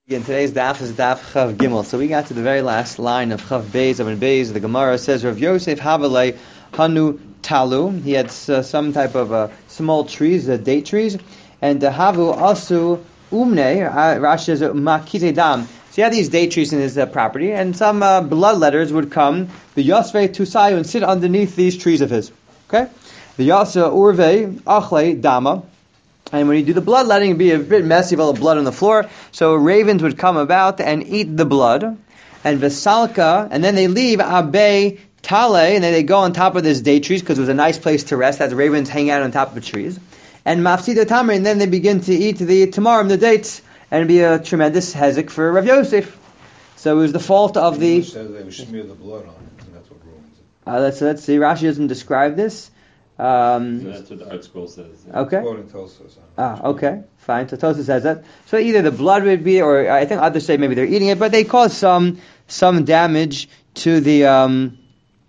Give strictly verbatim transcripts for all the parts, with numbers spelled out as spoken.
Again, today's daf is daf Chav Gimel. So we got to the very last line of Chav Beis of Beis. The Gemara says, Rav Yosef Havalei Hanu Talu. He had uh, some type of uh, small trees, uh, date trees, and uh, Havu Asu Umne. Uh, Rashi says Makite Dam. So he had these date trees in his uh, property, and some uh, bloodletters would come, the Yosve Tusayu, and sit underneath these trees of his. Okay, the Yasa Urve Achle Dama. And when you do the bloodletting, it'd be a bit messy with all the blood on the floor. So ravens would come about and eat the blood. And Vesalka, and then they leave Abe Tale, and then they go on top of this date trees because it was a nice place to rest as ravens hang out on top of the trees. And Mafsida Tamer, and then they begin to eat the tamarim, the dates, and it'd be a tremendous hezek for Rav Yosef. So it was the fault of the... says they would smear the blood on it, and that's what ruins it. Uh, let's, let's see, Rashi doesn't describe this. Um, so that's what the Art Scroll says. Okay. Quoting Tosfos. Ah, okay, fine. So Tosfos says that. So either the blood would be, or I think others say maybe they're eating it, but they cause some some damage to the um,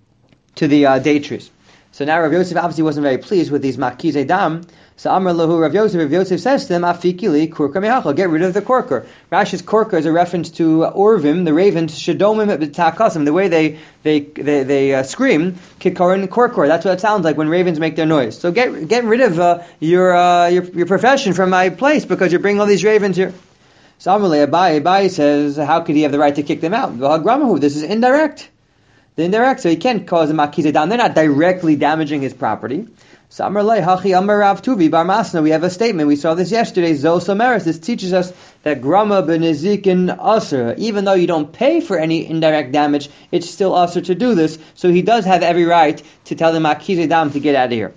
to the uh, date trees. So now Rav Yosef obviously wasn't very pleased with these makizei dam. So Amar lahu Rav Yosef. Rav Yosef says to them, "Afikili kurka mehachal." Get rid of the korker. Rashi's korker is a reference to Orvim, the ravens, shadomim b'takasim, the way they they they, they uh, scream, kikarin korkor. That's what it sounds like when ravens make their noise. So get get rid of uh, your, uh, your your profession from my place because you're bringing all these ravens here. So Amar le Abai. Abai says, how could he have the right to kick them out? V'hagramahu. This is indirect. The indirect, so he can't cause a makizeh down. They're not directly damaging his property. So Amar lei hachi Amar Rav Tuvi bar Masna. We have a statement. We saw this yesterday. Zos Omeres. This teaches us that grama b'nezikin aser. Even though you don't pay for any indirect damage, it's still aser to do this. So he does have every right to tell the makizeh dam to get out of here.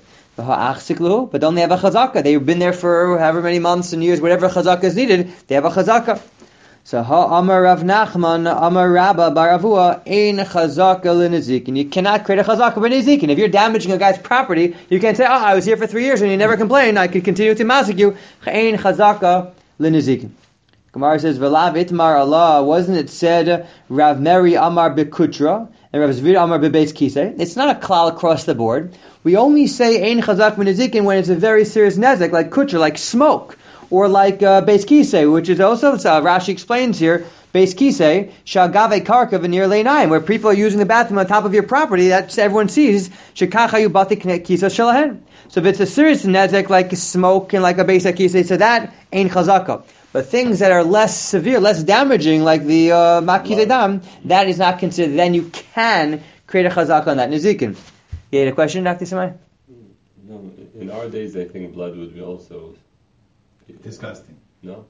But don't they have a chazaka? They've been there for however many months and years. Whatever chazaka is needed, they have a chazaka. So ha Amar Rav Nachman Amar Rabba Baravua Ein Chazaka L'Nezikin. You cannot create a Chazaka B'Nezikin. If you're damaging a guy's property, you can't say, "Oh, I was here for three years and you never complained. I could continue to massacre you." Ein Chazaka L'Nezikin. Gemara says, "V'lav Itmar Allah." Wasn't it said Rav Meri Amar B'Kutra and Rav Zvir Amar B'Beis Kisei? It's not a klal across the board. We only say Ein Chazak B'Nezikin when it's a very serious nezek, like kutra, like smoke. Or like uh, Beis Kisei, which is also, uh, Rashi explains here, Beis Kisei, Shagave Karka V'nir Leinayim, where people are using the bathroom on top of your property, that everyone sees, Shekachayu Bati Kisa Shalahen. So if it's a serious nezek like smoke and like a Beis Kisei, so that ain't chazaka. But things that are less severe, less damaging, like the uh, Makizei Dam, that is not considered. Then you can create a chazaka on that. Nizikin. You had a question, Doctor Samai? No, in our days I think blood would be also... disgusting. No?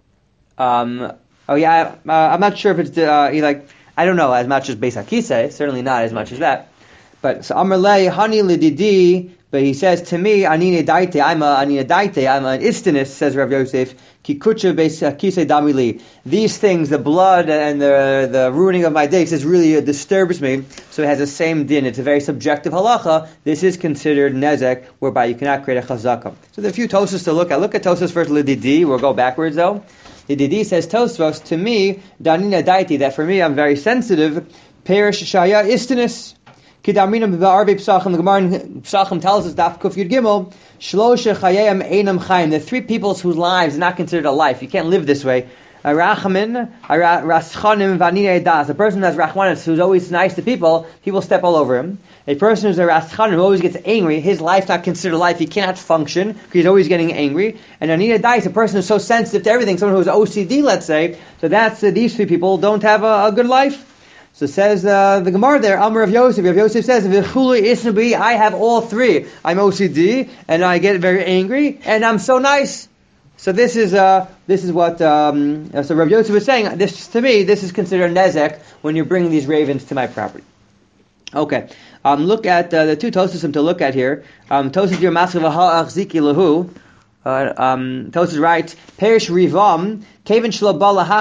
Um, oh yeah, uh, I'm not sure if it's uh, like I don't know as much as Beis Hakisei, certainly not as much as that. But so Amar lei hani lididi, but he says to me, Anine daite, I'm a Anine daite, I'm an istinus, says Rav Yosef, ki kucha Beis Hakisei damili. These things, the blood and the the ruining of my dates, is really uh, disturbs me. So it has the same din. It's a very subjective halacha. This is considered nezek, whereby you cannot create a chazaka. So there are a few Tosfos to look at. Look at Tosfos first, lididi. We'll go backwards though. Lididi says Tosfos, to me, danina daiti, that for me I'm very sensitive. Perish shaya istinus. Kidamina b'arbe psachim. The Gemara in Psachim tells us daf kuf yud gimel shlosha chayim einam chayim. The three peoples whose lives are not considered a life. You can't live this way. A rachamin, a raschanim v'anine das. A person who has rachmanis, who's always nice to people, people step all over him. A person who's a raschanim, who always gets angry, his life's not considered a life. He cannot function because he's always getting angry. And anine das, a person who's so sensitive to everything, someone who's O C D, let's say. So that's uh, these three people don't have a, a good life. So says uh, the Gemara there, Amar of Yosef. Rav Yosef says, I have all three. I'm O C D, and I get very angry, and I'm so nice. So this is uh, this is what um, so Rav Yosef was saying. This to me, this is considered nezek when you're bringing these ravens to my property. Okay, um, look at uh, the two Tosasim to look at here. Um, Tosasim your masav ha'achziki lahu. Uh, um, Tosasim writes, Perish rivam. Since the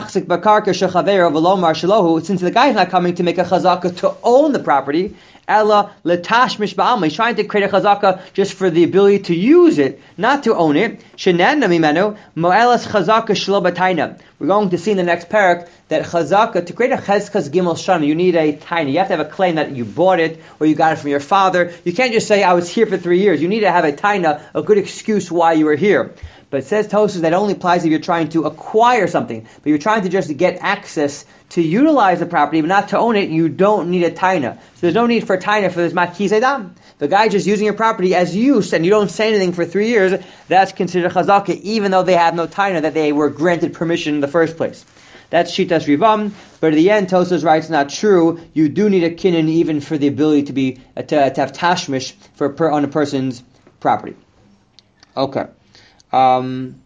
guy is not coming to make a chazaka to own the property, ella letashmish ba'alma. He's trying to create a chazaka just for the ability to use it, not to own it. Shenanna mimenu mo'elas chazaka shlo b'taina. We're going to see in the next parak that chazaka, to create a chezkas gimel shana, you need a taina. You have to have a claim that you bought it or you got it from your father. You can't just say I was here for three years. You need to have a taina, a good excuse why you were here. But it says Tosfos that only applies if you're trying to acquire something. But you're trying to just get access to utilize the property, but not to own it. You don't need a taina. So there's no need for a taina for this makis edam. The guy just using your property as use, and you don't say anything for three years, that's considered chazaka, even though they have no taina, that they were granted permission in the first place. That's Shitas Rivam, but at the end, Tosfos writes not true. You do need a kinyan even for the ability to be uh, to, to have tashmish for per, on a person's property. Okay. Um,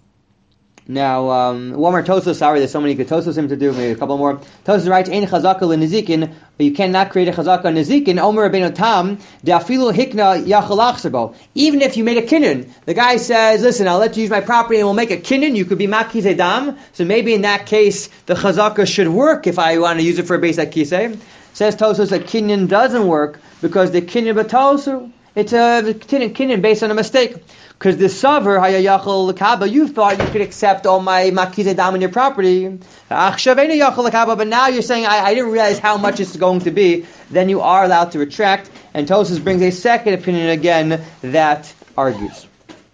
now, um, one more Tosfos. Sorry, there's so many good Tosfosim to do. Maybe a couple more. Tosfos writes, "Ein chazaka lenezikin." You cannot create a chazaka nezikin. Omer Rabbeinu Tam de'afilu hikna yachal achsabo. Even if you made a kinyan, the guy says, "Listen, I'll let you use my property, and we'll make a kinyan. You could be makis edam." So maybe in that case, the chazaka should work if I want to use it for a base akise. Says Tosfos that kinyan doesn't work because the kinyan b'tosu. It's a kinyan, kinyan based on a mistake. Because the saver hayayachal lekaba, you thought you could accept all my makis edam in your property. Achshavena yachal lekaba, but now you're saying I, I didn't realize how much it's going to be. Then you are allowed to retract. And Tosfos brings a second opinion again that argues.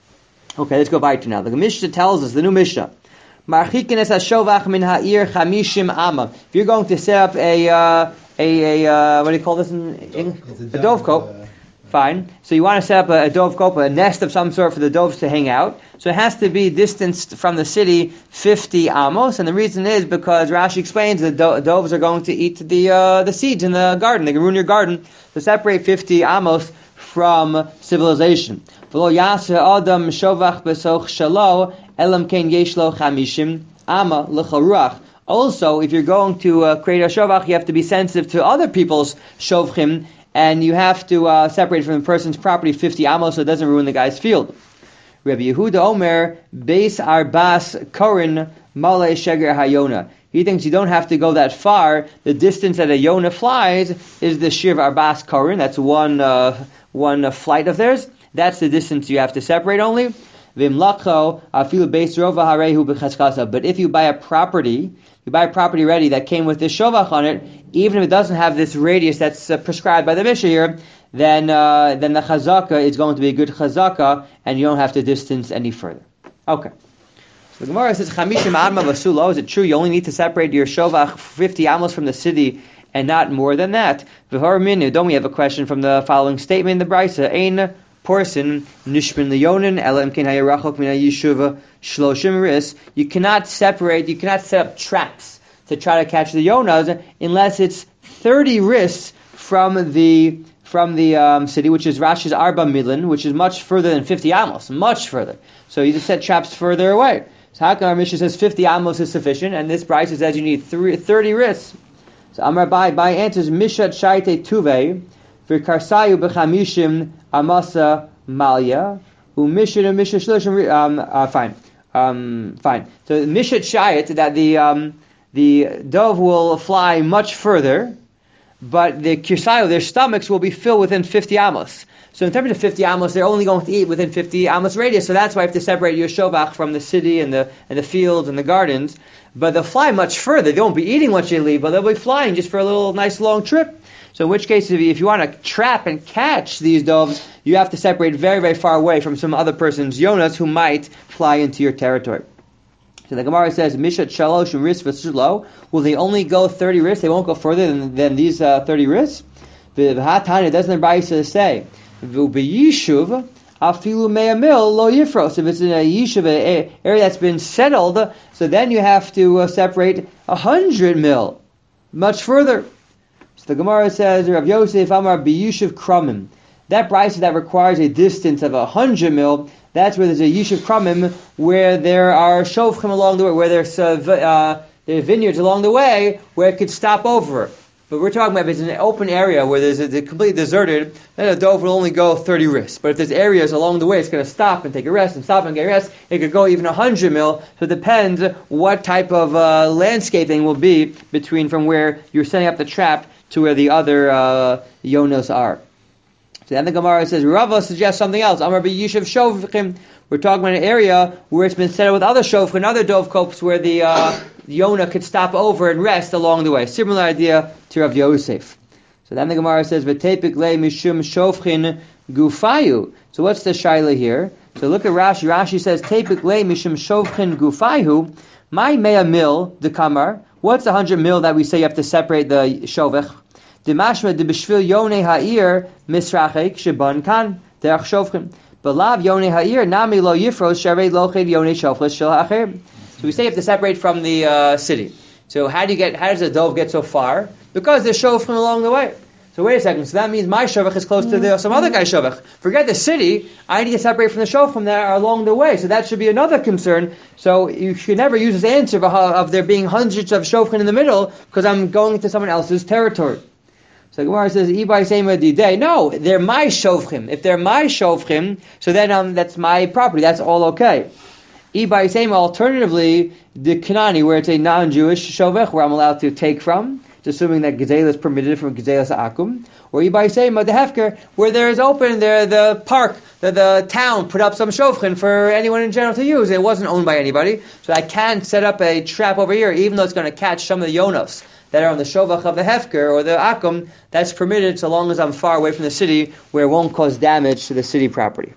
Okay, let's go back to now. The Mishnah tells us the new Mishnah. Marchikin es hashovach min ha'ir chamishim ama. If you're going to set up a uh, a, a uh, what do you call this in English? A dovecote. Fine. So you want to set up a, a dovecote, a nest of some sort for the doves to hang out. So it has to be distanced from the city fifty amos, and the reason is because Rashi explains that do- doves are going to eat the uh, the seeds in the garden. They can ruin your garden. So separate fifty amos from civilization. V'lo yaseh adam shovach besoch shalo elam ken yesh lo chamishim ama l'charuach. Also, if you're going to uh, create a shovach, you have to be sensitive to other people's shovchim. And you have to uh, separate from the person's property fifty amos so it doesn't ruin the guy's field. Rabbi Yehuda Omer, Beis Arbas Korin Malay Sheger Hayona. He thinks you don't have to go that far. The distance that a Yona flies is the Shir of Arbas Korin. That's one uh, one uh, flight of theirs. That's the distance you have to separate only. Vimlacho Afilu Beis Rova Harehu B'Chaskasa. But if you buy a property, you buy a property ready that came with this shovach on it, even if it doesn't have this radius that's uh, prescribed by the Mishnah here, then uh, then the chazaka is going to be a good chazaka, and you don't have to distance any further. Okay. So the Gemara says, Chamishim Adma Vasulo. Is it true you only need to separate your shovach fifty amos from the city and not more than that? V'hor minu. Don't we have a question from the following statement in the Brisa? Ein portion nishmin leyonin elam ken hayarachok min hayishuva shloshim ris. You cannot separate. You cannot set up traps to try to catch the yonas unless it's thirty ris from the from the um, city, which is Rashi's Arba Midlin, which is much further than fifty amos, much further. So you just set traps further away. So how come our Mishnah says fifty amos is sufficient, and this Brisa says you need three, thirty ris? So Amar Bai Bai answers Mishat Shaite Tuve v'Karsayu b'Chamishim Amasa Malya u'Mishat u'Mishat Shloshim. Um, uh, fine, um, fine. So Mishat Shayit that the um, the dove will fly much further, but the Kirsayu, their stomachs will be filled within fifty amos. So in terms of fifty amos, they're only going to eat within fifty amos radius. So that's why you have to separate your shovach from the city and the and the fields and the gardens. But they'll fly much further. They won't be eating once you leave, but they'll be flying just for a little nice long trip. So in which case, if you, if you want to trap and catch these doves, you have to separate very, very far away from some other person's yonas who might fly into your territory. So the Gemara says, Mishat Shalosh Ris V'Sulo. Will they only go thirty ris? They won't go further than, than these uh, thirty ris? V'hatani, doesn't the Brisa say, V'Yishuv Afilu Mea Mil Lo Yifros. If it's in a Yishuv, an area that's been settled, so then you have to uh, separate a hundred mil, much further. So the Gemara says, Rav Yosef Amar B'Yishuv Krumim. That Brisa that requires a distance of a hundred mil, that's where there's a Yishuv Krumim, where there are shofchim along the way, where there's uh, uh, there are vineyards along the way, where it could stop over. But we're talking about if it's an open area where there's a, a completely deserted, then a dove will only go thirty ris. But if there's areas along the way, it's going to stop and take a rest and stop and get a rest. It could go even one hundred mil. So it depends what type of uh, landscaping will be between from where you're setting up the trap to where the other uh, yonos are. So then the Gemara says, Rava suggests something else. Amar b'yishuv shovchim. We're talking about an area where it's been set with other shofchim, other dovekopes, where the uh, Yonah could stop over and rest along the way. Similar idea to Rav Yosef. So then the Gemara says, V'tepik le mishum shofchin gufayu. So what's the shaila here? So look at Rashi. Rashi says, Tepik le mishum shovchin gufayhu, my mea mil de kamar. What's the hundred mil that we say you have to separate the shovech? The mashma de b'shvil yonei ha'ir misrachek sheban kan derech shovchin. Belav yonei ha'ir nami lo yifros sharei loched yonei shofles shel ha'cher. So we say you have to separate from the uh, city. So how do you get? How does the dove get so far? Because there's shofchim along the way. So wait a second. So that means my shovach is close to the, some other guy's shovach. Forget the city. I need to separate from the shofchim that are along the way. So that should be another concern. So you should never use this answer of, of there being hundreds of shofchim in the middle because I'm going into someone else's territory. So Gemara says, "Ibai seima didei." No, they're my shofchim. If they're my shofchim, so then um, that's my property. That's all okay. Ibai seima. Alternatively, the Kanani, where it's a non-Jewish shovech, where I'm allowed to take from. It's assuming that Gezela is permitted from Gezela Akum, or Ibai Seima the Hefker, where there is open there the park, the, the town put up some shofchen for anyone in general to use. It wasn't owned by anybody, so I can set up a trap over here, even though it's going to catch some of the yonos that are on the shovach of the Hefker or the Akum. That's permitted so long as I'm far away from the city, where it won't cause damage to the city property.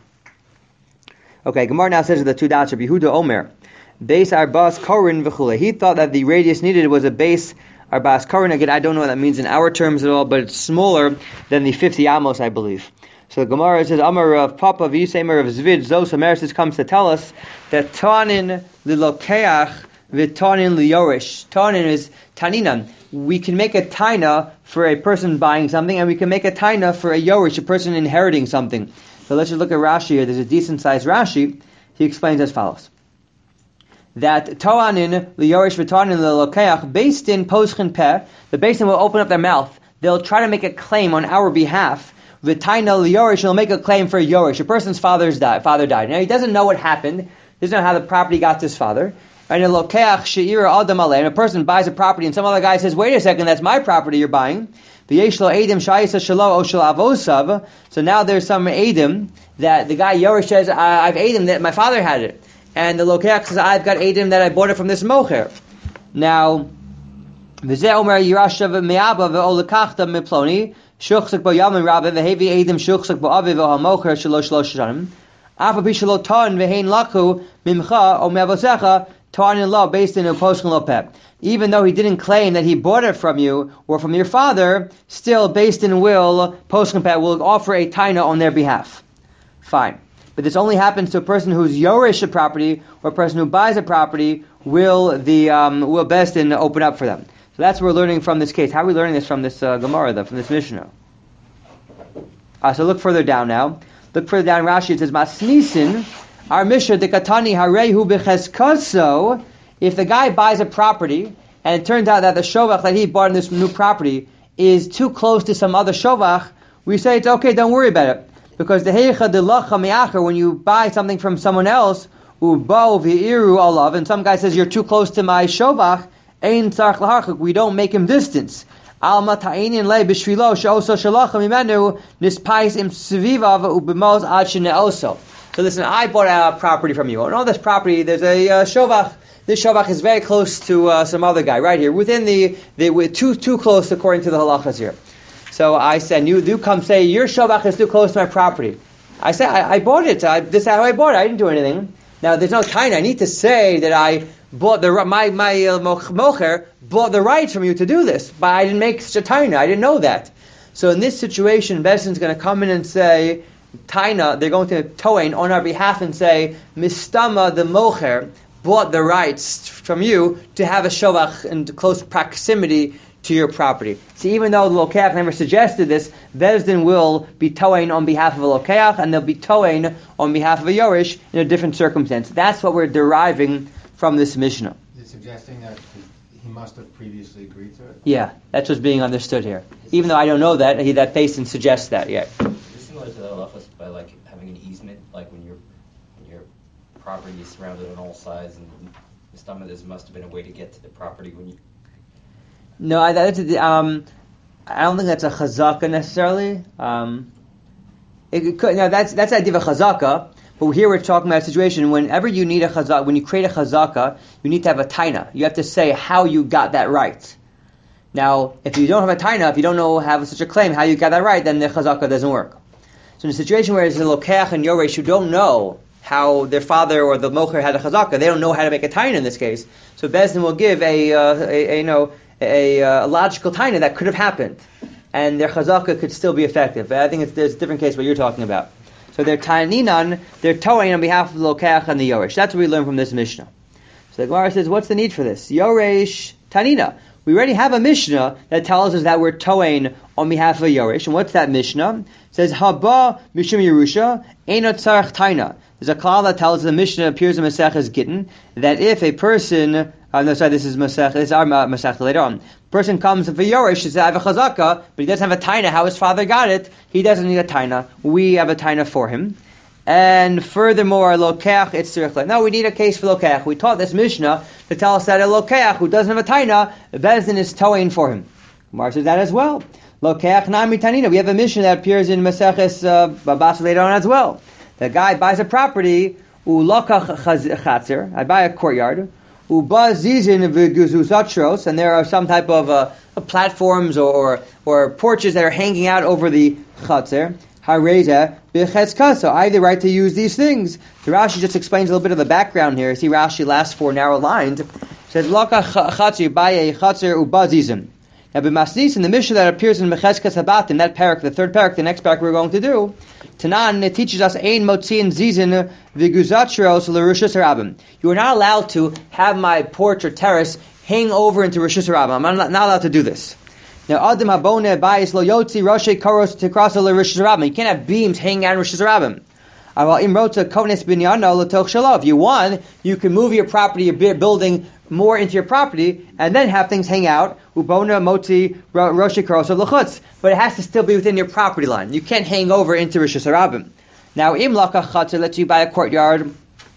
Okay, Gemara now says the two dots of Yehuda Omer, base arbas korin v'chule. He thought that the radius needed was a base. Arbas Karan, again, I don't know what that means in our terms at all, but it's smaller than the fifty amos, I believe. So the Gemara says, Amar of Papa V'Yisemer of Zvid, Zos Ameris comes to tell us that Tanin lilokeach v'tanin liyorish. Tanin is taninan. We can make a taina for a person buying something, and we can make a taina for a yorish, a person inheriting something. So let's just look at Rashi here. There's a decent-sized Rashi. He explains as follows. That Toanin, Liyorish V'Tanin, L'Lokeach, based in Poschen Peh, the basin will open up their mouth. They'll try to make a claim on our behalf. V'Taina Liyorish will make a claim for Yorish. A person's father's died, father died. Now he doesn't know what happened. He doesn't know how the property got to his father. And in Lokeach She'ira Adam Aleh, and a person buys a property and some other guy says, wait a second, that's my property you're buying. V'yesh lo Eidim Shayisa Shalo O Shal Avosav. So now there's some Eidim that the guy Yorish says, I- I've Eidim that my father had it. And the Lokeach says, I've got Eidim that I bought it from this mocher. Now, V'zeh Omer Yirashav Me'aba V'olekachta Miploni, Shuchsak Bo Yamin Rabbe, V'hevi Eidim Shuchsak Bo Avi V'ha Mocher Shalosh Shalosh Shanim, Afa Bishalo Ton V'hein Laku Mimcha O Me'avosecha Ton in law based in a Poshkin Lopeb. Even though he didn't claim that he bought it from you or from your father, still based in will, Poshkin Peh will offer a taina on their behalf. Fine. But this only happens to a person who's yorish a property, or a person who buys a property will the um, will best in open up for them. So that's what we're learning from this case. How are we learning this from this uh, Gemara, though, from this Mishnah? Uh, so look further down now. Look further down. Rashi, it says Masnisin, our Mishnah the Katani Harehu Becheskaso. If the guy buys a property and it turns out that the shovach that he bought in this new property is too close to some other shovach, we say it's okay. Don't worry about it. Because the heicha de lacha me'acher, when you buy something from someone else, ubao v'iru alav, and some guy says you're too close to my shovach, ein tzarch laharchuk, we don't make him distance. Alma ta'inin le b'shvilo she'oso shalacha mimenu nispais im svivav ubimoz ad shene'oso. So listen, I bought a property from you. And on this property, there's a uh, shovach. This shovach is very close to uh, some other guy right here, within the, the with too too close according to the halachas here. So I said, you do come say, your shovach is too close to my property. I said, I, I bought it. I, this is how I bought it. I didn't do anything. Now, there's no time. I need to say that I bought the, my, my uh, mocher bought the rights from you to do this. But I didn't make such a taina. I didn't know that. So in this situation, Besdin's going to come in and say, taina, they're going to toain on our behalf and say, mistama, the mocher, bought the rights from you to have a shovach in close proximity to your property. So even though the Lokeach never suggested this, Bezdin will be toain on behalf of a Lokeach, and they'll be toain on behalf of a Yorish in a different circumstance. That's what we're deriving from this Mishnah. Is it suggesting that he must have previously agreed to it? Yeah, that's what's being understood here. Even though I don't know that, he, that Basin suggests that yet. It's similar to the halachas by like having an easement, like when your when your property is surrounded on all sides, and some of this must have been a way to get to the property when you. No, I, that's a, um, I don't think that's a chazaka necessarily. Um, it, it could, now that's that's the idea of a chazaka, but here we're talking about a situation whenever you need a chazaka, when you create a chazaka, you need to have a taina. You have to say how you got that right. Now, if you don't have a taina, if you don't know have such a claim how you got that right, then the chazaka doesn't work. So in a situation where it's a lokeach and yoresh who don't know how their father or the mocher had a chazaka. They don't know how to make a taina in this case. So Beis Din will give a, uh, a, a you know a, a logical taina that could have happened, and their chazaka could still be effective. But I think it's, there's a different case what you're talking about. So they're taininan, they're towing on behalf of the lokach and the yoresh. That's what we learn from this Mishnah. So the Gemara says, what's the need for this? Yoresh tanina. We already have a Mishnah that tells us that we're towing on behalf of a yoresh. And what's that Mishnah? It says, haba mishum yerusha, einot tzarech taina. There's a klal that tells us the Mishnah appears in Maseches Gittin that if a person, uh, no, sorry, this is Masech, this is our Masech later on. Person comes for yoresh, says, I have a chazaka, but he doesn't have a taina. How his father got it? He doesn't need a taina. We have a taina for him. And furthermore, lokech, it's tzirich. No, we need a case for lokech. We taught this Mishnah to tell us that a lokech who doesn't have a taina, Beis Din is towing for him. Gemara says that as well. Lokech nami tanina. We have a Mishnah that appears in Maseches uh, Babas later on as well. The guy buys a property, ulokach chatzer. I buy a courtyard. Uba zizin v'guzuzatros, and there are some type of uh, platforms or, or or porches that are hanging out over the chatzer. Hareza b'chetzkasa. I have the right to use these things. So Rashi just explains a little bit of the background here. See Rashi last four narrow lines. It says Loka chatzer baye chatzer uba zizin. Now b'masnis in the Mishnah that appears in Mechezkas Habatim, that parak, the third parak, the next parak we're going to do. Tanan, it teaches us ein motzin zizin v'guzatros l'rishus harabim. You are not allowed to have my porch or terrace hang over into rishus harabim. I'm not, not allowed to do this. Now, Adam Habone Bayis Lo Yotzi Roshei Koros Tikrasa LeRishus Rabim. You can't have beams hanging out in Rishus Rabim. Aval Im Rotza Kovnes Binyano L'Toch Shalom. If you want, you can move your property, your building more into your property, and then have things hang out. Ubona Motzi Roshei Koros L'Chutz. But it has to still be within your property line. You can't hang over into Rishus Rabim. Now, Im Laka Chatzer lets you buy a courtyard.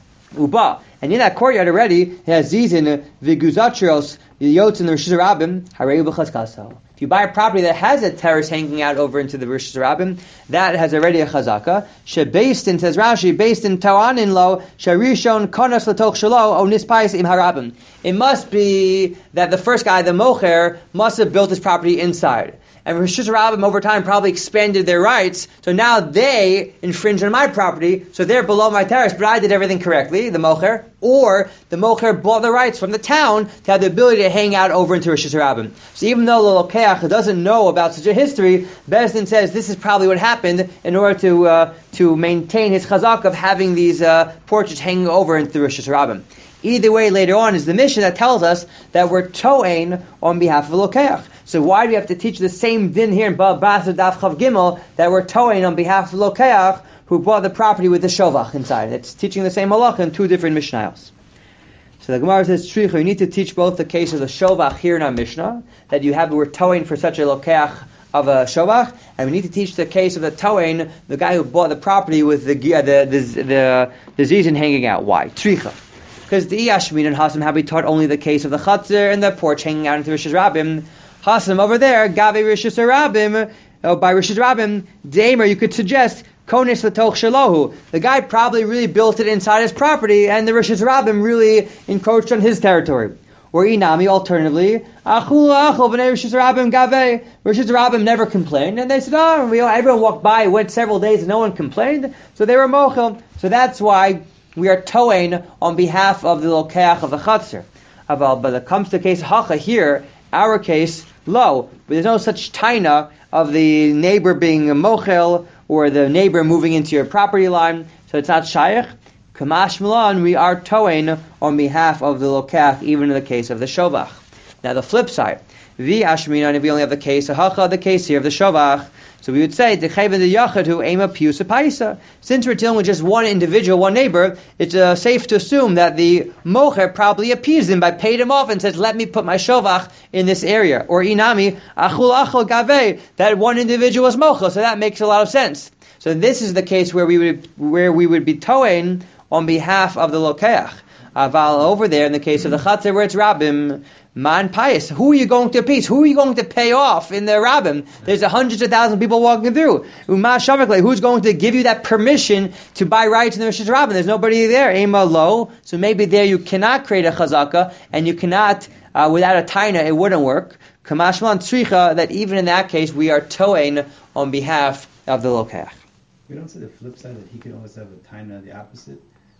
Uba. And in that courtyard already, it has Zizin Viguzatrios Yotz in the Rishus Rabim. Harei B'Chaskasal. If you buy a property that has a terrace hanging out over into the Rishus Rabim, that has already a chazaka. She based in, says Rashi, based in Tawanin lo, Sharishon konas l'toch shalo o nispais im harabim. It must be that the first guy, the mocher, must have built his property inside. And Rishus Rabim over time probably expanded their rights, so now they infringe on my property, so they're below my terrace, but I did everything correctly, the mocher. Or the mocher bought the rights from the town to have the ability to hang out over into Rishus Rabim. So even though the Lokeach doesn't know about such a history, Beis Din says this is probably what happened in order to uh, to maintain his chazak of having these uh, porches hanging over into Rishus Rabim. Either way, later on is the Mishnah that tells us that we're to'ein on behalf of the Lokeach. So why do we have to teach the same din here in Bab Bas Daf Chav Gimel that we're to'ein on behalf of the Lokeach who bought the property with the shovach inside? It's teaching the same halacha in two different Mishnayos. So the Gemara says, Shricha, you need to teach both the case of the shovach here in our Mishnah, that you have, we're to'ein for such a Lokeach of a shovach, and we need to teach the case of the to'ein, the guy who bought the property with the the the the, the, the zizin hanging out. Why? Shricha. Because the Iyashmin and Hasim have we taught only the case of the chatzir and the porch hanging out into Rishus Rabim. Hasim over there, Gabe Rishus Rabim, oh, by Rishus Rabim, Damer, you could suggest Konis L'Toch Shalohu. The guy probably really built it inside his property, and the Rishus Rabim really encroached on his territory. Or Inami, alternatively, Achul Achul B'nei Rishus Rabim Gabe. Rishus Rabim never complained, and they said, oh, we, everyone walked by, went several days, and no one complained, so they were mochel. So that's why we are to'ein on behalf of the lokeach of the chatzir. But when it comes to the case hacha here, our case, lo, but there's no such taina of the neighbor being a mochel or the neighbor moving into your property line, so it's not shaykh. Kamash Milan, we are to'ein on behalf of the lokeach, even in the case of the shovach. Now the flip side, the ashminan, if we only have the case of hacha, the case here of the shovach, so we would say, since we're dealing with just one individual, one neighbor, it's uh, safe to assume that the mocher probably appeased him by paid him off and says, let me put my shovach in this area. Or inami, achul achul gaveh, that one individual was mocher, so that makes a lot of sense. So this is the case where we would where we would be to'ein on behalf of the lokeach. Aval over there, in the case of the chatzir, where it's rabim, man pious. Who are you going to appease? Who are you going to pay off in the rabbim? There's a hundreds of thousands of people walking through. Uma shavakle, who's going to give you that permission to buy rights in the Rishus Rabbim? There's nobody there. Ema lo. So maybe there you cannot create a chazaka, and you cannot, uh, without a taina, it wouldn't work. Kamashman tzricha, that even in that case, we are to'ein on behalf of the lokeach. We don't say the flip side that he could always have a taina the opposite.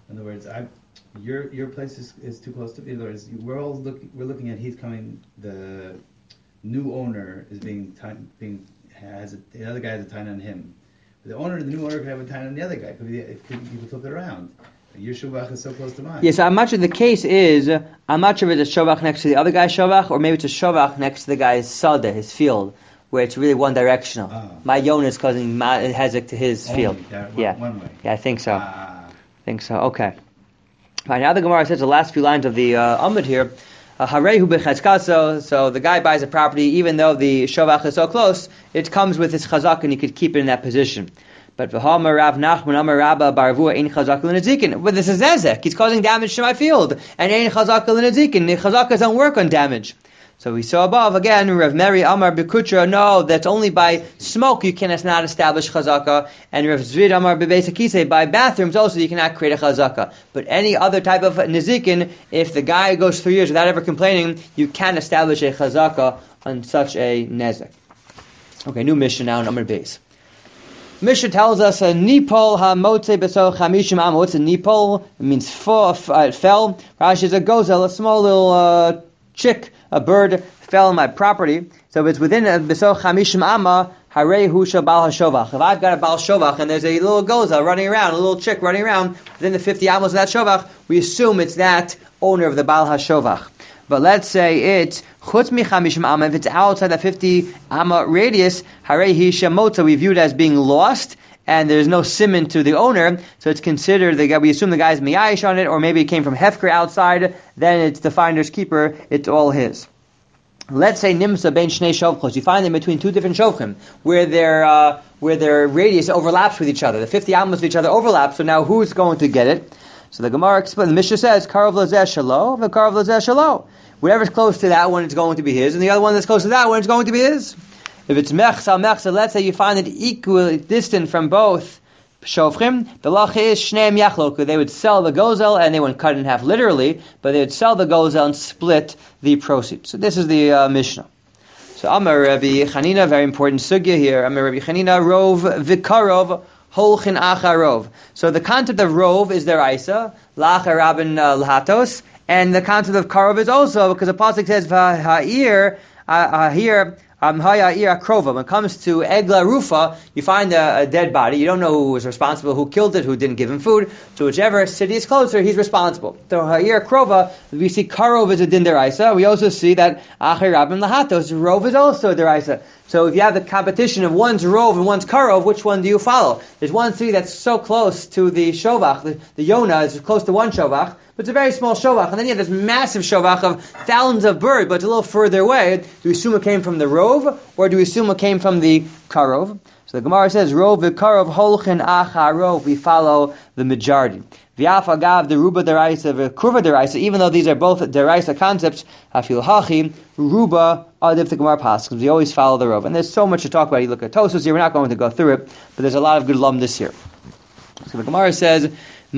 In other words, I, your your place is, is too close to me. In other words, we're all look, we're looking at he's coming. The new owner is being time, being has a, the other guy has a time on him. But the owner, the new owner, could have a time on the other guy. Could be it could, you could flip it around. Your shuvach is so close to mine. Yes, I'm not sure the case is, I'm not sure if it's a shovach next to the other guy's shovach, or maybe it's a shovach next to the guy's sada, his field, where it's really one directional. Ah. My Yonah is causing Ma- Hezek to his Only field. that one, yeah. one way. Yeah, I think so. Ah. I think so. Okay. All right, now the Gemara says the last few lines of the uh, Amud here. Harehu b'chazkaso. So the guy buys a property, even though the shovach is so close, it comes with his chazak, and he could keep it in that position. But v'hama Rav Nachman Amar Rabba Barvua ein chazak l'nezikin. But this is Ezek. He's causing damage to my field, and ein chazak l'nezikin. The chazakas don't work on damage. So we saw above again. Rav Meri Amar Bekutra. No, that's only by smoke you cannot establish chazaka. And Rav Zvid Amar Bebesakise, by bathrooms also you cannot create a chazaka. But any other type of nezikin, if the guy goes three years without ever complaining, you can establish a chazaka on such a nezek. Okay, new mission now in Amar Beis. Mishnah tells us a nipol hamotze beso chamishim amo. What's a nipol? It means fall, uh, fell. Rashi is a gozel, a small little uh, chick, a bird fell on my property. So if it's within a beso chamishim amma, harei husha bal hashovach. If I've got a bal shovach and there's a little gozel running around, a little chick running around within the fifty amos of that shovach, we assume it's that owner of the bal hashovach. But let's say it's chutz mi chamishim amma. If it's outside the fifty amma radius, harehi shemotza, we view it as being lost, and there's no siman to the owner, so it's considered the guy. We assume the guy's miyayish on it, or maybe it came from hefker outside. Then it's the finder's keeper. It's all his. Let's say nimsa ben shnei shovchos. You find them between two different shovchim, where their uh, where their radius overlaps with each other. The fifty amos of each other overlap. So now who's going to get it? So the Gemara explains, the Mishnah says, Karov lazeh shalo, the Karov lazeh shalo. Whatever's close to that one is going to be his, and the other one that's close to that one is going to be his. If it's mechsa, mechsa, let's say you find it equally distant from both shofchim, the lach is shneim yachlok. They would sell the gozel, and they wouldn't cut it in half literally, but they would sell the gozel and split the proceeds. So this is the uh, Mishnah. So Amar Rabbi Chanina, very important sugya here. Amar Rabbi Chanina, rov vikarov, holchin acharov. So the concept of rov is their isa, lacha rabin lahatos, and the concept of karov is also, because the pasuk says v'ha'ir, ha'ir, um, ha'ir akrova. When it comes to egla rufa, you find a, a dead body. You don't know who was responsible, who killed it, who didn't give him food. So whichever city is closer, he's responsible. So ha'ir akrova, we see karov is a din deraisa. We also see that achir rabin lahatos, rov is also a deraisa. So if you have the competition of one's rov and one's karov, which one do you follow? There's one city that's so close to the shovach, the, the Yonah is close to one shovach, but it's a very small shovach. And then you have this massive shovach of thousands of birds, but it's a little further away. Do we assume it came from the rov, or do we assume it came from the karov? So the Gemara says, rov v'karov holchen acharov, we follow the majority. V'yaf agav the ruba deraisa v'kurva deraisa, even though these are both deraisa concepts, hafil hachi, ruba adif the Gemara pasuk. We always follow the rov. And there's so much to talk about. You look at Tosfos here, we're not going to go through it, but there's a lot of good lum this year. So the Gemara says,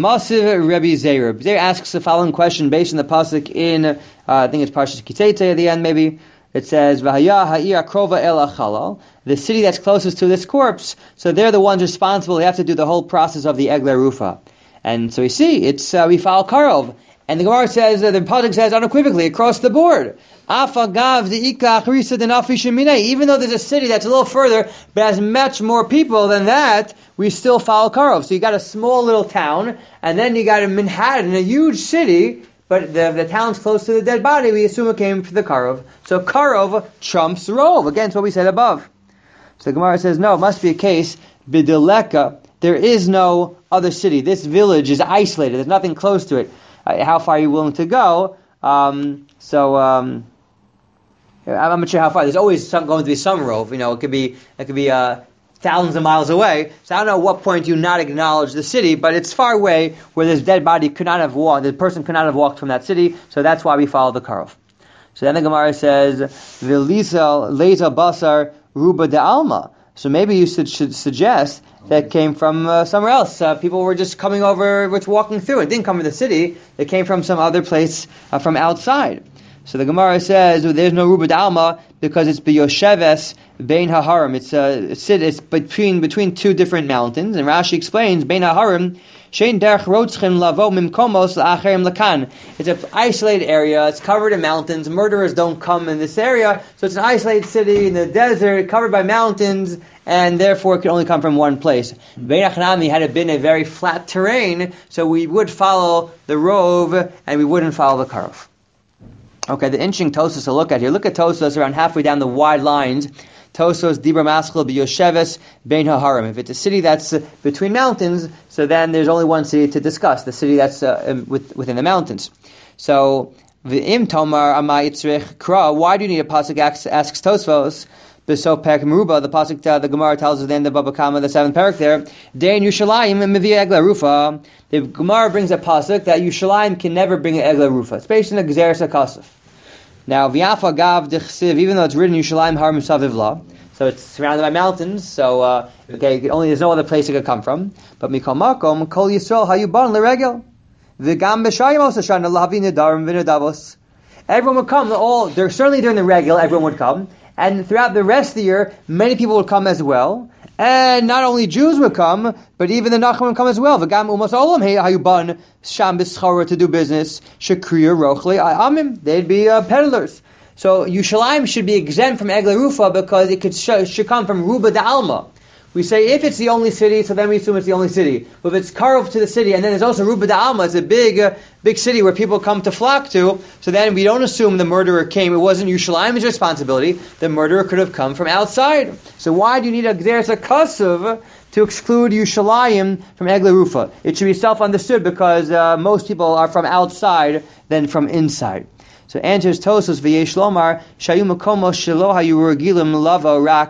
Masiv Rabbi Zeir. Zeir asks the following question based on the pasuk in, uh, I think it's Parshas Kitete at the end maybe. It says, V'haya ha'ir akrova el achalal, the city that's closest to this corpse, so they're the ones responsible. They have to do the whole process of the egla rufa. And so we see, it's uh, we follow karov. And the Gemara says, uh, the pasuk says unequivocally across the board, Afagav the ikach risa denafi shemine. Even though there's a city that's a little further, but has much more people than that, we still follow karov. So you got a small little town, and then you got a Manhattan, a huge city, but the, the town's close to the dead body. We assume it came from the karov. So karov trumps rov. Again, it's what we said above. So the Gemara says, no, it must be a case b'deleka. There is no other city. This village is isolated. There's nothing close to it. Uh, how far are you willing to go? Um, so um, I'm not sure how far. There's always some, going to be some rov. You know, it could be it could be uh, thousands of miles away. So I don't know at what point you not acknowledge the city, but it's far away where this dead body could not have walked. The person could not have walked from that city. So that's why we follow the karov. So then the Gemara says, "V'lisal leza basar ruba de alma." So maybe you should, should suggest that came from uh, somewhere else. Uh, people were just coming over, just walking through. It didn't come from the city. It came from some other place uh, from outside. So the Gemara says well, there's no Ruba Dalma because it's b'yosheves bein haharim. It's uh, it's, it's between between two different mountains. And Rashi explains bein haharim Shein derech rotzchim lavo mimkomos la'acherim lakan. It's an isolated area. It's covered in mountains. Murderers don't come in this area, so it's an isolated city in the desert, covered by mountains, and therefore it can only come from one place. Bein Hanami, had it been a very flat terrain, so we would follow the rove and we wouldn't follow the karov. Okay, the interesting Tosos to look at here. Look at Tosos around halfway down the wide lines. Tosos Dibra Maschel B'Yosheves Bein HaHarim. If it's a city that's uh, between mountains, so then there's only one city to discuss, the city that's uh, um, with, within the mountains. So, V'im Tomar Amay Yitzrich Kra, why do you need a pasuk? Asks, asks Tosfos. B'so Perek Meruba, the pasuk, uh, the Gemara tells us at the end of Baba Kama, the seventh parak there. Dein Yushalayim Mevia Egla Rufa. The Gemara brings a pasuk that Yushalayim can never bring an Egla Rufa. It's based on a Gzeres HaKasef. Now, V'yafa Gav D'chsiv, even though it's written Yushalayim Har Misaviv La, so it's surrounded by mountains, so, uh, okay, only there's no other place it could come from. But Mikol Makom, Kol Yisrael Hayuban L'regel. V'gam B'shayim Osa Shana L'havi Nedarim V'nedavos. Everyone would come, all, there, certainly during the regel, everyone would come. And throughout the rest of the year, many people would come as well. And not only Jews would come, but even the Nachman would come as well. V'gam umas olam hayuban sham b'schara to do business. Shekriya rochli amim. They'd be uh, peddlers. So Yushalayim should be exempt from Egla Rufa because it could sh- should come from Ruba de Alma. We say if it's the only city, so then we assume it's the only city. But if it's carved to the city, and then there's also Ruba de Alma, it's a big, uh, big city where people come to flock to. So then we don't assume the murderer came. It wasn't Yushalayim's responsibility. The murderer could have come from outside. So why do you need a Gzeres HaKasef to exclude Yushalayim from Egla Rufa? It should be self-understood because uh, most people are from outside than from inside. So answers Tosos v'yesh lomar shayu makomos shelo hayu regilim lava rak.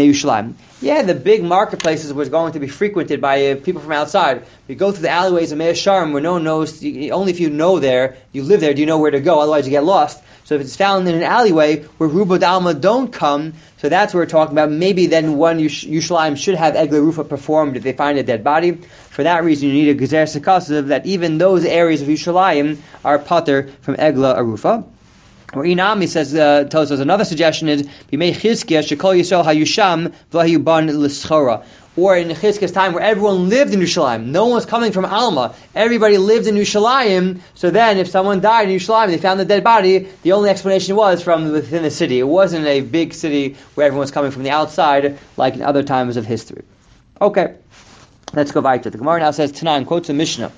Yeah, the big marketplaces was going to be frequented by uh, people from outside. You go through the alleyways of Mea Sharm where no one knows, you, only if you know there, you live there, do you know where to go, otherwise you get lost. So if it's found in an alleyway where Ruba Dalma don't come, so that's what we're talking about. Maybe then one Yush- Yushalayim should have Egla Rufa performed if they find a dead body. For that reason, you need a Gzeres HaKasef that even those areas of Yushalayim are pater from Egla Rufa. Or Inami says, uh, tells us another suggestion is, B'mei Chizkiah shekol Yisrael hayusham v'hayuban l'schora. Or in Chizkiah's time where everyone lived in Yerushalayim. No one was coming from Alma. Everybody lived in Yerushalayim. So then if someone died in Yerushalayim, they found the dead body, the only explanation was from within the city. It wasn't a big city where everyone was coming from the outside like in other times of history. Okay, let's go back to the Gemara now says, Tanan quotes a Mishnah.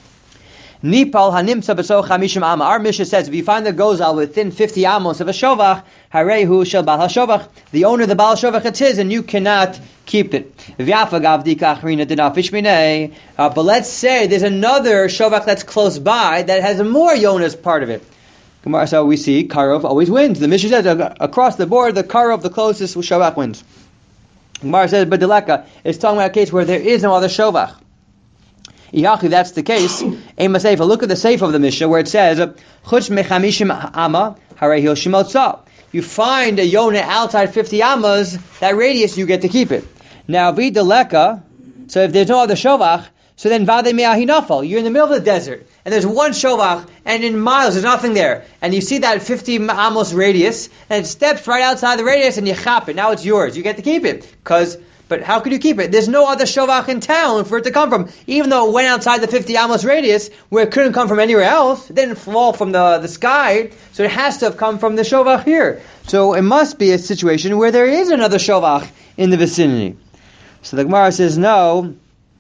Nipal hanimsa b'so chamishim amma. Our Mishnah says if you find the gozal within fifty amos of a shovach, harehu shel bal hashovach. The owner of the bal shovach it's his, and you cannot keep it. V'yafa gavdika achrina denafish minei. But let's say there's another shovach that's close by that has a more yonas part of it. So we see karov always wins. The Mishnah says across the board, the karov, the closest shovach wins. Gemara says, but deleka, it's talking about a case where there is no other shovach. If that's the case, look at the seif of the Mishnah where it says, Chutz mechamishim amma harei shimotza. You find a yonah outside fifty amas, that radius you get to keep it. Now v'deleka, so if there's no other shovach, so then vade me'ahi nafal. You're in the middle of the desert, and there's one shovach, and in miles there's nothing there, and you see that fifty amos radius, and it steps right outside the radius, and you chop it. Now it's yours. You get to keep it because. But how could you keep it? There's no other shovach in town for it to come from. Even though it went outside the fifty amos radius, where it couldn't come from anywhere else, it didn't fall from the, the sky, so it has to have come from the shovach here. So it must be a situation where there is another shovach in the vicinity. So the Gemara says, no.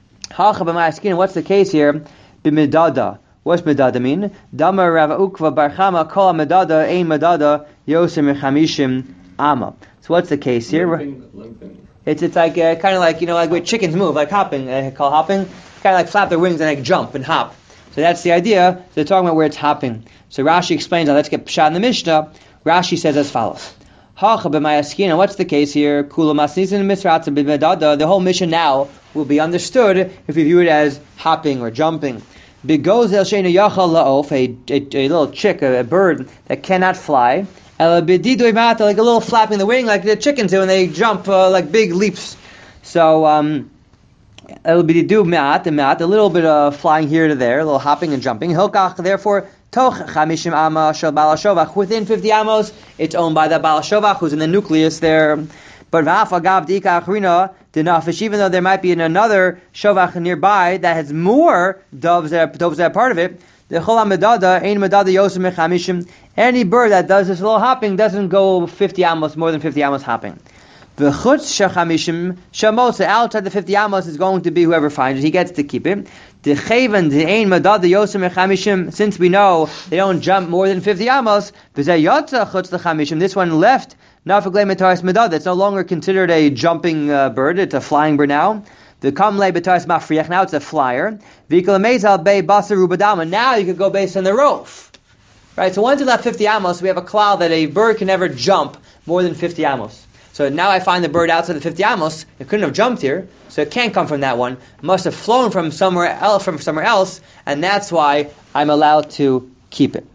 What's the case here? B'medada. What's medada mean? Dama Rav Ukva bar Chama kol medada ein medada yoser mechamishim amma. So what's the case here? Limping, limping. It's it's like uh, kind of like you know like where chickens move, like hopping. Uh, call hopping. Kind of like flap their wings and like jump and hop. So that's the idea. So they're talking about where it's hopping. So Rashi explains. Now let's get pshat in the Mishnah. Rashi says as follows: Hacha b'mayaskina. What's the case here? Kula masnizin misratza b'medada. The whole mission now will be understood if we view it as hopping or jumping. Bigozel sheina yachal laof, a a little chick, a, a bird that cannot fly. Like a little flapping the wing, like the chickens do when they jump, uh, like big leaps. So, um, a little bit of flying here to there, a little hopping and jumping. Hilkach, therefore, toch chamishim amma shel bal hashovach. Within fifty amos, it's owned by the bal hashovach, who's in the nucleus there. But v'af agav dika achrina the nafish, even though there might be another shovach nearby that has more doves that are, doves that are part of it. The chol medada ein medada yosem mechamishim. Any bird that does this little hopping doesn't go fifty amos, more than fifty amos hopping. The chutz shechamishim shamos, outside the fifty amos is going to be whoever finds it. He gets to keep it. The cheven the ein medada yosem mechamishim. Since we know they don't jump more than fifty amos, v'zeh yotza chutz lechamishim. This one left. Nafaglei metaris medada. It's no longer considered a jumping uh, bird. It's a flying bird now. The kamle betaris mafriach. Now it's a flyer. V'ikol mezal bei basaru badama. Now you could go based on the roof. Right. So once it's left fifty amos, we have a cloud that a bird can never jump more than fifty amos. So now I find the bird outside the fifty amos. It couldn't have jumped here, so it can't come from that one. It must have flown from somewhere else, from somewhere else, and that's why I'm allowed to keep it.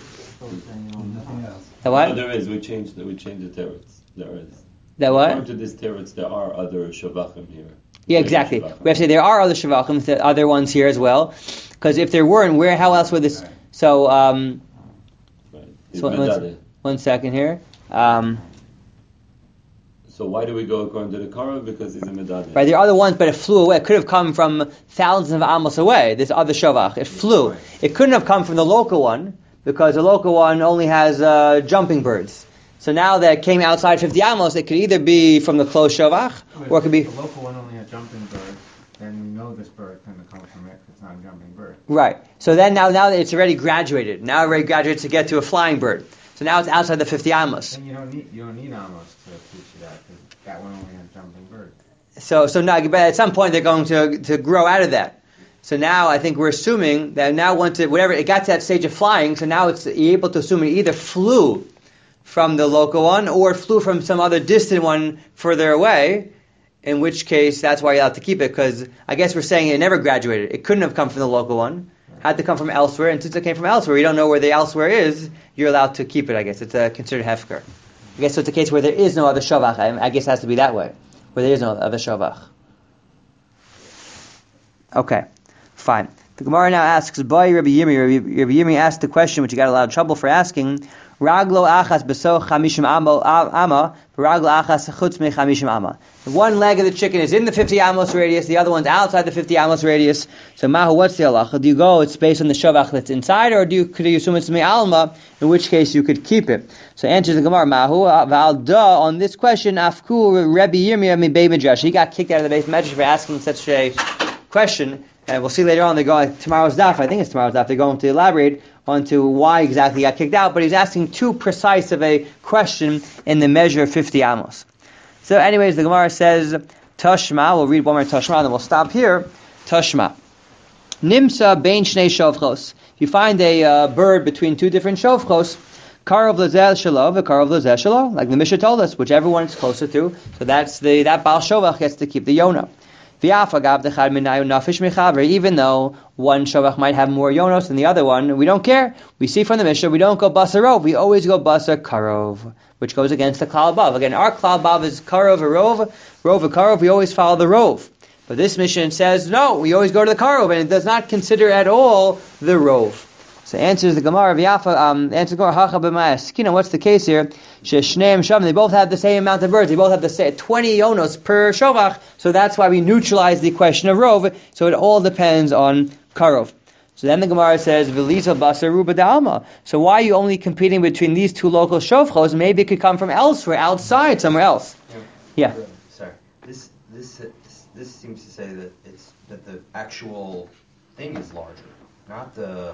Nothing else. The what? No, there is. We changed. The, we changed the teretz. There is. That what? According to this teretz, there are other shavachim here. Yeah, exactly. We have to say there are other shavachim, the other ones here as well. Because if there weren't, where? How else would this? So, um, Right. so one, one second here. Um, So why do we go according to the Kara? Because he's a medada. right, there are other ones, but it flew away. It could have come from thousands of amos away. This other shavach, it flew. It couldn't have come from the local one because the local one only has uh, jumping birds. So now that it came outside fifty amos, it could either be from the close shavach, or it could be The local one only had jumping bird, then we know this bird can come from it. It's not a jumping bird. right. So then now, now that it's already graduated, now it already graduated to get to a flying bird. So now it's outside the fifty amos. And you don't need you don't need amos to teach you that because that one only has jumping bird. So, so now, but at some point they're going to to grow out of that. So now I think we're assuming that now once it, whatever, it got to that stage of flying, so now it's you're able to assume it either flew from the local one or it flew from some other distant one further away, in which case that's why you have to keep it, because I guess we're saying it never graduated. It couldn't have come from the local one. Had to come from elsewhere, and since it came from elsewhere, you don't know where the elsewhere is, you're allowed to keep it, I guess. It's uh, considered hefker. I guess so it's a case where there is no other shavach. I, I guess it has to be that way, where there is no other shavach. Okay, fine. The Gemara now asks, Boy Rabbi Yirmi, Rabbi, Rabbi Yirmi asked the question which he got a lot of trouble for asking, Raglo achas beso chamishim ama, raglo achas chutz me chamishim ama. One leg of the chicken is in the fifty amos radius, the other one's outside the fifty amos radius. So Mahu, what's the halacha? Do you go, it's based on the shavach that's inside, or do you, could you assume it's me'alma, in which case you could keep it? So answers the Gemara, Mahu, v'alda, on this question, afku Rabbi Yirmi mi Beit Midrash. He got kicked out of the Beit Midrash for asking such a question, and we'll see later on, they go, tomorrow's daf, I think it's tomorrow's daf, they're going to elaborate onto why exactly he got kicked out, but he's asking too precise of a question in the measure of fifty amos. So anyways, the Gemara says, Tashma, we'll read one more Tashma, and then we'll stop here. Tashma. Nimsa bein shnei shovchos. You find a uh, bird between two different shovchos, Karov lezel shalov, Karov lezel shalov, like the Mishnah told us, whichever one it's closer to, so that's the, that Baal Shovach gets to keep the Yonah. Even though one shovach might have more yonos than the other one, we don't care. We see from the Mishnah, we don't go basarov, we always go basar karov, which goes against the klal bav. Again, our klal bav is karov or rov, rov or karov, we always follow the rov. But this Mishnah says, no, we always go to the karov, and it does not consider at all the rov. So answers the Gemara of Yafa, um, answers the Gemara, Hacha b'mayas. You know, what's the case here? Sheshneim shavim, they both have the same amount of birds, they both have the same, twenty yonos per shovach, so that's why we neutralize the question of rov, so it all depends on karov. So then the Gemara says, V'lisa basaru b'da'alma. So why are you only competing between these two local shovchos? Maybe it could come from elsewhere, outside, somewhere else. Yeah. Yeah. Sorry. This, this this this seems to say that it's that the actual thing is larger, not the.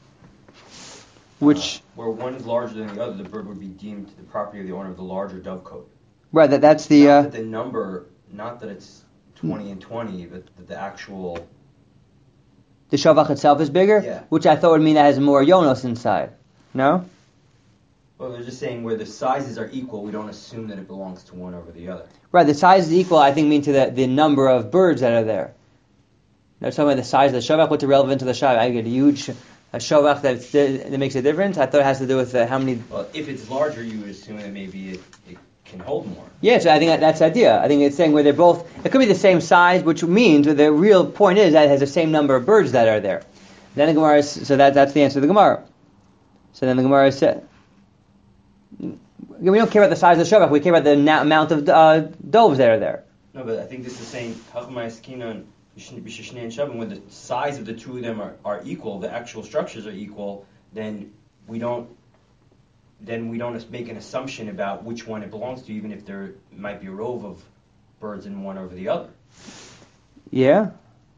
Which uh, where one is larger than the other, the bird would be deemed the property of the owner of the larger dovecote. right, that that's the Not uh, that the number, not that it's twenty and twenty, but that the actual. the shovach itself is bigger, Yeah. which I thought would mean that has more yonos inside. No? Well, they're just saying where the sizes are equal, we don't assume that it belongs to one over the other. Right, the size is equal, I think, mean to the, the number of birds that are there. No, talking about the size of the shovach, what's irrelevant to the shovach? I get a huge a shovach that, that makes a difference. I thought it has to do with uh, how many. Well, if it's larger, you would assume that maybe it, it can hold more. Yeah, so I think that, that's the idea. I think it's saying where they're both, it could be the same size, which means the real point is that it has the same number of birds that are there. Then the Gemara, is, so that that's the answer to the Gemara. So then the Gemara said, we don't care about the size of the shovach, we care about the na- amount of uh, doves that are there. No, but I think this is saying Chachma Eskinan B'Shishnei and Shavim, when the size of the two of them are, are equal, the actual structures are equal, then we don't then we don't make an assumption about which one it belongs to, even if there might be a rove of birds in one over the other. Yeah?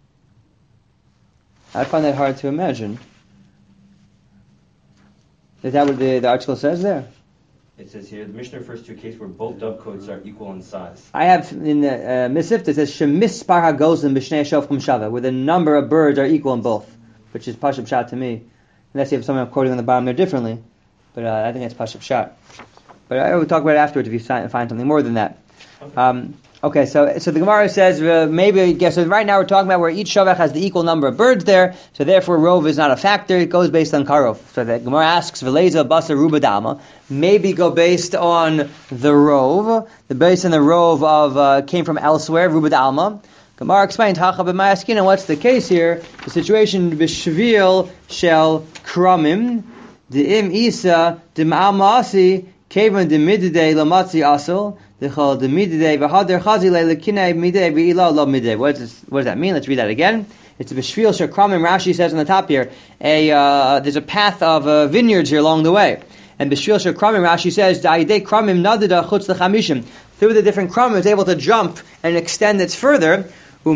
I find that hard to imagine. Is that what the, the article says there? It says here, the Mishnah refers to a case where both dovecotes are equal in size. I have in the uh, Misifta, it says Shemispar HaGozim B'Shnei Shofchim Shava, where the number of birds are equal in both, which is Pashab Shat to me. Unless you have someone quoting on the bottom there differently. But uh, I think that's Pashab Shat. But I will talk about it afterwards if you find something more than that. Okay. Um, okay, so so the Gemara says uh, maybe yeah, so right now we're talking about where each shavach has the equal number of birds there, so therefore rove is not a factor. It goes based on karov. So the Gemara asks Veleza Basa Ruba Dama, maybe go based on the rove. The based on the rove of uh, came from elsewhere, Ruba Dalma. Gemara explained Hacha b'Mayaskin, and what's the case here? The situation b'shvil shel kramim de'im isa de'ma'al ma'asi kevan de'mididei lamatzi asel. What does this, what does that mean? Let's read that again. It's a b'shvil shekramim. Rashi says on the top here, a uh, there's a path of uh, vineyards here along the way. And b'shvil shekramim, Rashi says, da'idei kramim nadida chutz l'chamishim. Through the different kramim, it's able to jump and extend it further. But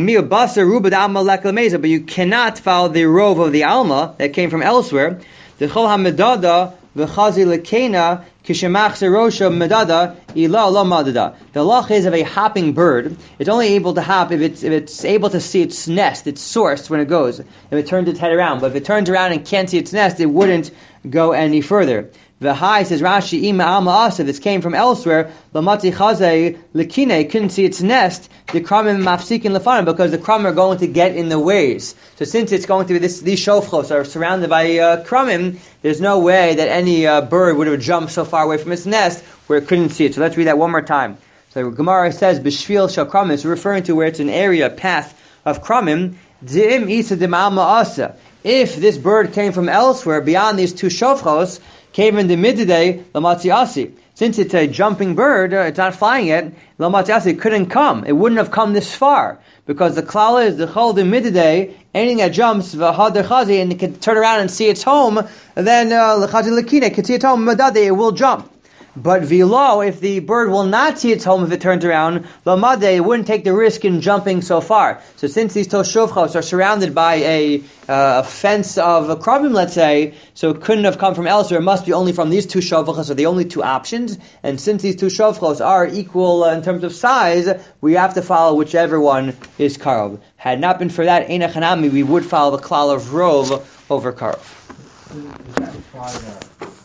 you cannot follow the rove of the alma that came from elsewhere. The chol hamedada v'chazi lekena kishemach serosha medada ila la madada. The lach is of a hopping bird. It's only able to hop if it's if it's able to see its nest, its source when it goes. If it turns its head around, but if it turns around and can't see its nest, it wouldn't go any further. The high says Rashi ima alma asa. This came from elsewhere. Lamati chazei lekine couldn't see its nest. The kramim mafsikin lefanim because the kramim are going to get in the ways. So since it's going to be this, these shofchos are surrounded by uh, kramim, there's no way that any uh, bird would have jumped so far away from its nest where it couldn't see it. So let's read that one more time. So Gemara says b'shvil shel kramim. It's referring to where it's an area, a path of kramim. D'im isa d'malma asa. If this bird came from elsewhere beyond these two shofchos, Kaven de midday lamatziasi. Since it's a jumping bird, uh, it's not flying yet. Lamatziasi couldn't come. It wouldn't have come this far because the klala is the chol de midday. Anything that jumps v'hader chazi and it can turn around and see its home, then lechazi lekine can see its home. Madade it will jump. But vilo, if the bird will not see its home if it turns around, lamade, it wouldn't take the risk in jumping so far. So since these toshuvchos are surrounded by a, uh, a fence of a krabim, let's say, so it couldn't have come from elsewhere. It must be only from these two shovchos, are the only two options. And since these two shovchos are equal uh, in terms of size, we have to follow whichever one is karov. Had not been for that, Eina Chanami, we would follow the klal of rov over karov. Does that imply that